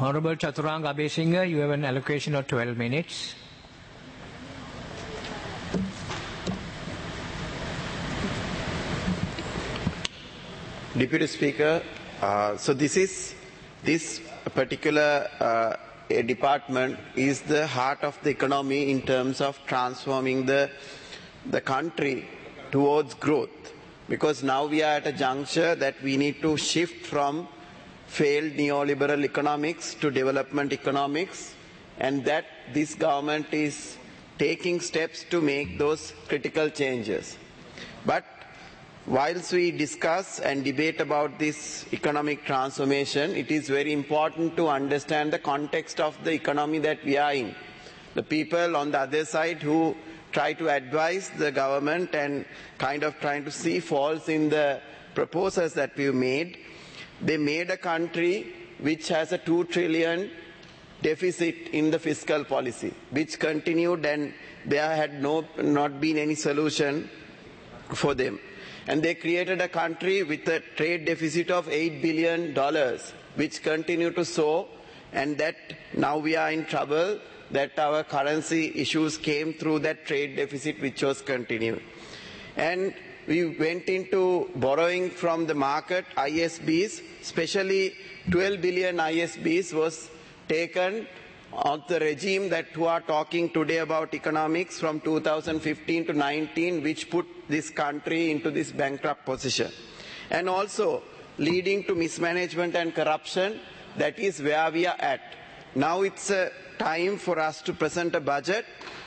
Honorable Chaturang Abesinghe, you have an allocation of 12 minutes. Deputy Speaker, so this particular department is the heart of the economy in terms of transforming the country towards growth. Because now we are at a juncture that we need to shift from failed neoliberal economics to development economics, and that this government is taking steps to make those critical changes. But whilst we discuss and debate about this economic transformation, it is very important to understand the context of the economy that we are in. The people on the other side who try to advise the government and kind of trying to see faults in the proposals that we've made, they made a country which has a 2 trillion deficit in the fiscal policy, which continued, and there had not been any solution for them. And they created a country with a trade deficit of $8 billion, which continued to soar, and that now we are in trouble, that our currency issues came through that trade deficit which was continued. And we went into borrowing from the market, ISBs, especially 12 billion ISBs was taken of the regime that who are talking today about economics from 2015 to 19, which put this country into this bankrupt position. And also leading to mismanagement and corruption, that is where we are at. Now it's a time for us to present a budget,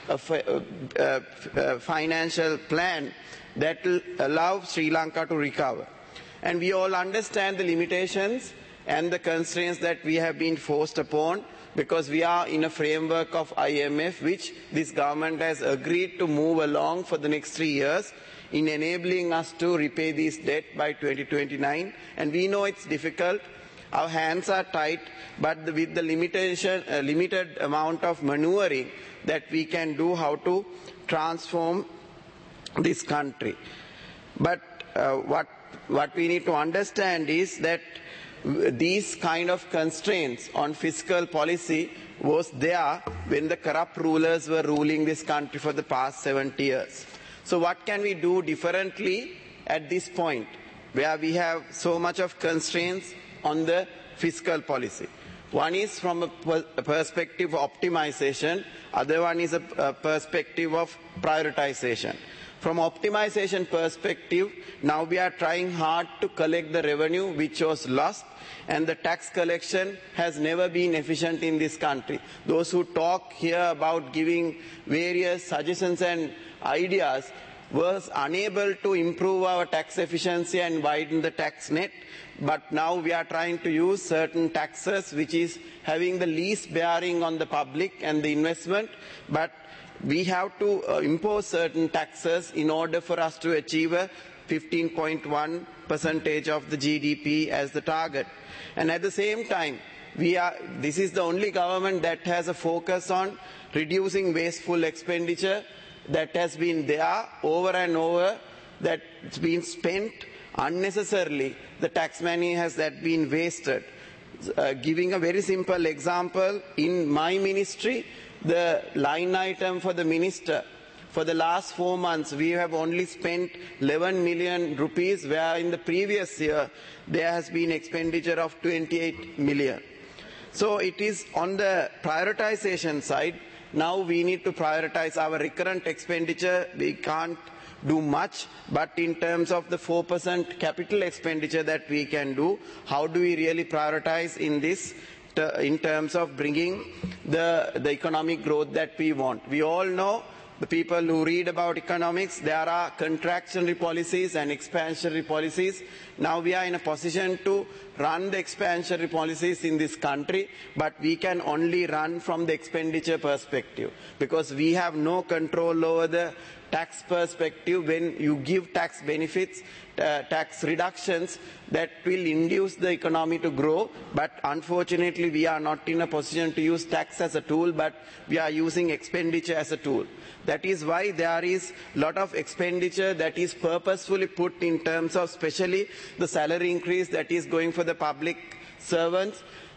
a financial plan that will allow Sri Lanka to recover. And we all understand the limitations and the constraints that we have been forced upon, because we are in a framework of IMF, which this government has agreed to move along for the next 3 years in enabling us to repay this debt by 2029. And we know it's difficult. Our hands are tight, but with the limited amount of maneuvering that we can do, how to transform this country. But what we need to understand is that these kind of constraints on fiscal policy was there when the corrupt rulers were ruling this country for the past 70 years. So what can we do differently at this point where we have so much of constraints on the fiscal policy? One is from a perspective of optimization, other one is a perspective of prioritization. From optimization perspective, now we are trying hard to collect the revenue which was lost, and the tax collection has never been efficient in this country. Those who talk here about giving various suggestions and ideas was unable to improve our tax efficiency and widen the tax net. But now we are trying to use certain taxes which is having the least bearing on the public and the investment, but we have to impose certain taxes in order for us to achieve a 15.1% of the GDP as the target. And at the same time, this is the only government that has a focus on reducing wasteful expenditure that has been there over and over, that's been spent unnecessarily. The tax money has that been wasted. Giving a very simple example, in my ministry, the line item for the minister, for the last 4 months, we have only spent 11 million rupees, where in the previous year, there has been expenditure of 28 million. So it is on the prioritization side. Now we need to prioritize our recurrent expenditure. We can't do much, but in terms of the 4% capital expenditure that we can do, how do we really prioritize in this in terms of bringing the economic growth that we want? We all know, the people who read about economics, there are contractionary policies and expansionary policies. Now we are in a position to run the expansionary policies in this country, but we can only run from the expenditure perspective, because we have no control over the tax perspective. When you give tax benefits, tax reductions, that will induce the economy to grow, but unfortunately we are not in a position to use tax as a tool, but we are using expenditure as a tool. That is why there is a lot of expenditure that is purposefully put in terms of especially the salary increase that is going for the public servants.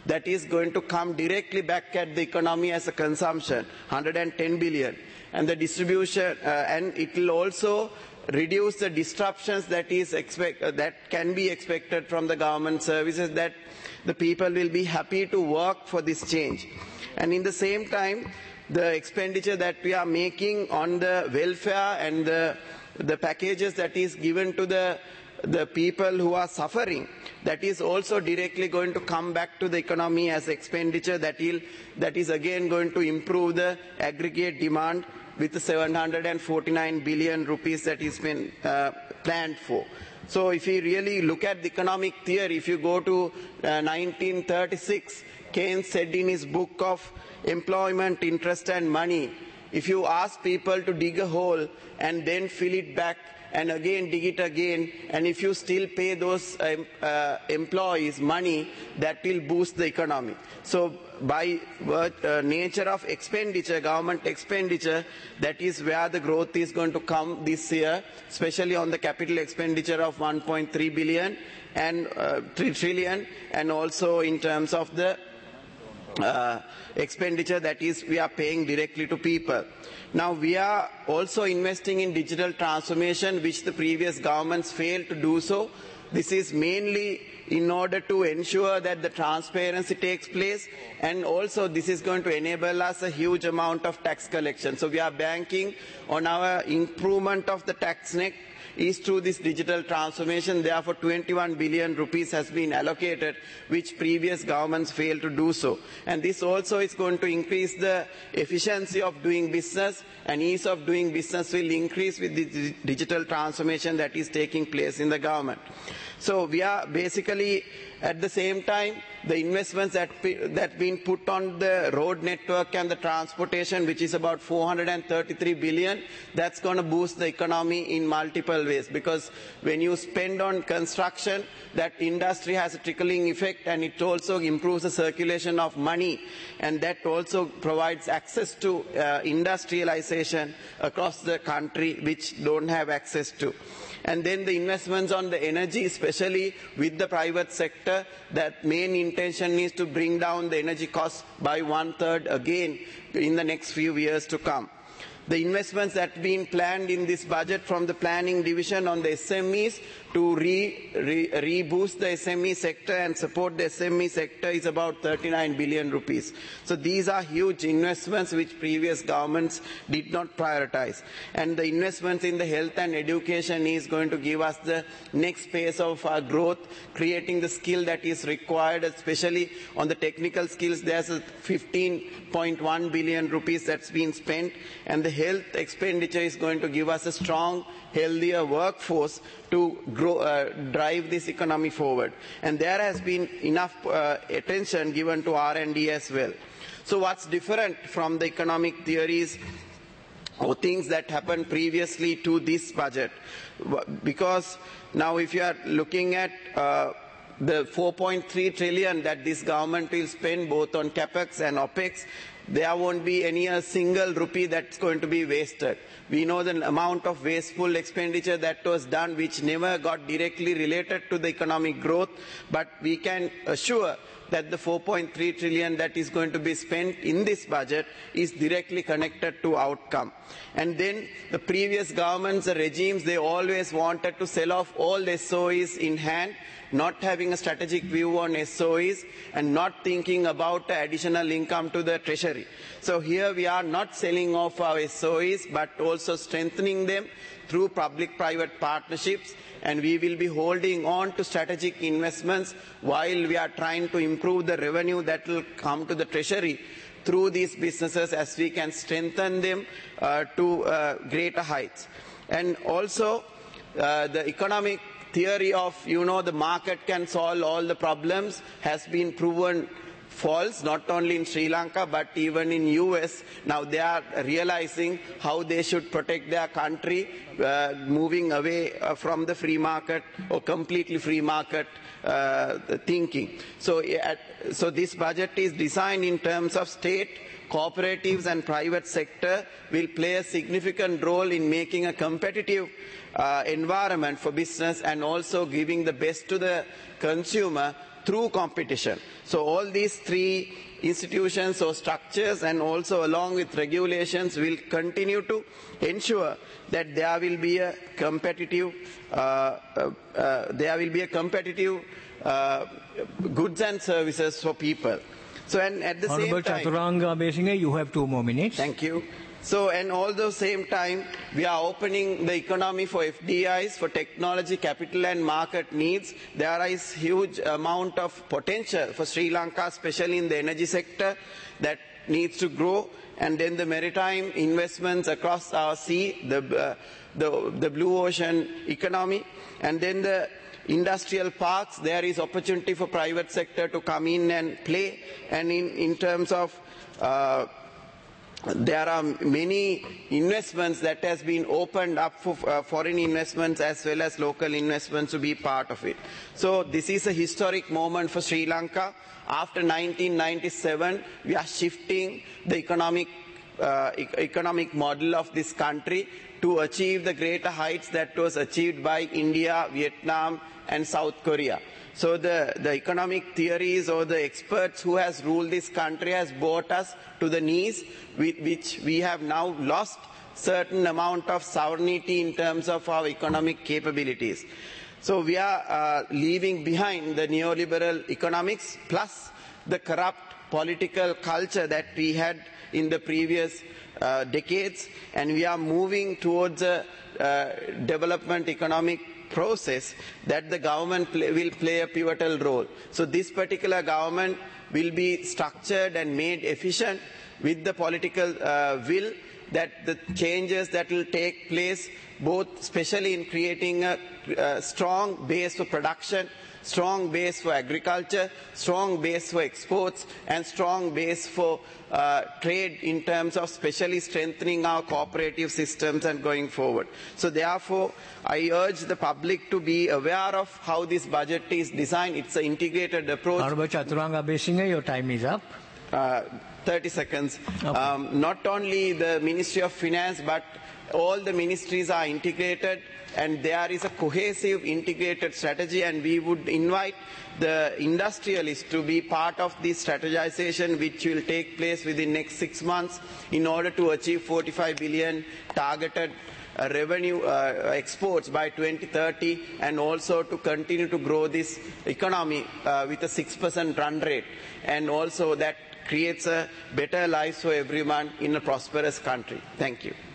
that is going to come directly back at the economy as a consumption, 110 billion. And the distribution, and it will also reduce the disruptions that can be expected from the government services, that the people will be happy to work for this change. And in the same time, the expenditure that we are making on the welfare and the packages that is given to the people who are suffering, that is also directly going to come back to the economy as expenditure that is again going to improve the aggregate demand with the 749 billion rupees that is been planned for. So if you really look at the economic theory, if you go to 1936, Keynes said in his book of Employment, Interest and Money, if you ask people to dig a hole and then fill it back and again dig it again, and if you still pay those employees money, that will boost the economy. So by nature of expenditure, government expenditure, that is where the growth is going to come this year, especially on the capital expenditure of 1.3 billion and 3 trillion, and also in terms of the expenditure that is we are paying directly to people. Now we are also investing in digital transformation, which the previous governments failed to do so. This is mainly in order to ensure that the transparency takes place, and also this is going to enable us a huge amount of tax collection. So we are banking on our improvement of the tax net is through this digital transformation. Therefore 21 billion rupees has been allocated, which previous governments failed to do so. And this also is going to increase the efficiency of doing business, and ease of doing business will increase with the digital transformation that is taking place in the government. So we are basically, at the same time, the investments that been put on the road network and the transportation, which is about 433 billion, that's going to boost the economy in multiple ways. Because when you spend on construction, that industry has a trickling effect, and it also improves the circulation of money, and that also provides access to industrialization across the country, which don't have access to. And then the investments on the energy, especially with the private sector, that main intention is to bring down the energy costs by 1/3 again in the next few years to come. The investments that have been planned in this budget from the planning division on the SMEs to reboost the SME sector and support the SME sector is about 39 billion rupees. So these are huge investments which previous governments did not prioritize. And the investments in the health and education is going to give us the next phase of our growth, creating the skill that is required, especially on the technical skills. There's a 15.1 billion rupees that's been spent, and the health expenditure is going to give us a strong, healthier workforce to drive this economy forward. And there has been enough attention given to R&D as well. So what's different from the economic theories or things that happened previously to this budget? Because now if you are looking at the 4.3 trillion that this government will spend both on capex and opex, there won't be any single rupee that's going to be wasted. We know the amount of wasteful expenditure that was done, which never got directly related to the economic growth, but we can assure that the 4.3 trillion that is going to be spent in this budget is directly connected to outcome. And then the previous governments, the regimes, they always wanted to sell off all the SOEs in hand, not having a strategic view on SOEs and not thinking about additional income to the treasury. So here we are not selling off our SOEs, but also strengthening them through public-private partnerships, and we will be holding on to strategic investments while we are trying to improve the revenue that will come to the treasury through these businesses, as we can strengthen them to greater heights. And also the economic theory of, the market can solve all the problems has been proven false, not only in Sri Lanka but even in US. Now they are realizing how they should protect their country, moving away from the free market or completely free market thinking. So this budget is designed in terms of state, cooperatives and private sector will play a significant role in making a competitive environment for business, and also giving the best to the consumer through competition. So all these three institutions or structures and also along with regulations will continue to ensure that there will be a competitive goods and services for people. So and at the Honorable same time, Chaturanga Abeysinghe, you have 2 more minutes. thank you. So, and all the same time, we are opening the economy for FDIs, for technology, capital and market needs. There is huge amount of potential for Sri Lanka, especially in the energy sector, that needs to grow. And then the maritime investments across our sea, the blue ocean economy, and then the industrial parks, there is opportunity for private sector to come in and play. And in terms of there are many investments that has been opened up for foreign investments as well as local investments to be part of it. So this is a historic moment for Sri Lanka. After 1997, we are shifting the economic model of this country to achieve the greater heights that was achieved by India, Vietnam and South Korea. So the economic theories or the experts who has ruled this country has brought us to the knees, which we have now lost certain amount of sovereignty in terms of our economic capabilities. So we are leaving behind the neoliberal economics plus the corrupt political culture that we had in the previous decades, and we are moving towards a development economic process that the government will play a pivotal role. So this particular government will be structured and made efficient with the political will that the changes that will take place, both especially in creating a strong base for production, strong base for agriculture, strong base for exports, and strong base for trade in terms of especially strengthening our cooperative systems and going forward. So therefore, I urge the public to be aware of how this budget is designed. It's an integrated approach. Honorable Chaturanga Abeysinghe, your time is up. 30 seconds. Okay. Not only the Ministry of Finance, but all the ministries are integrated, and there is a cohesive integrated strategy, and we would invite the industrialists to be part of this strategization, which will take place within next 6 months in order to achieve 45 billion targeted revenue exports by 2030, and also to continue to grow this economy with a 6% run rate, and also that creates a better life for everyone in a prosperous country. Thank you.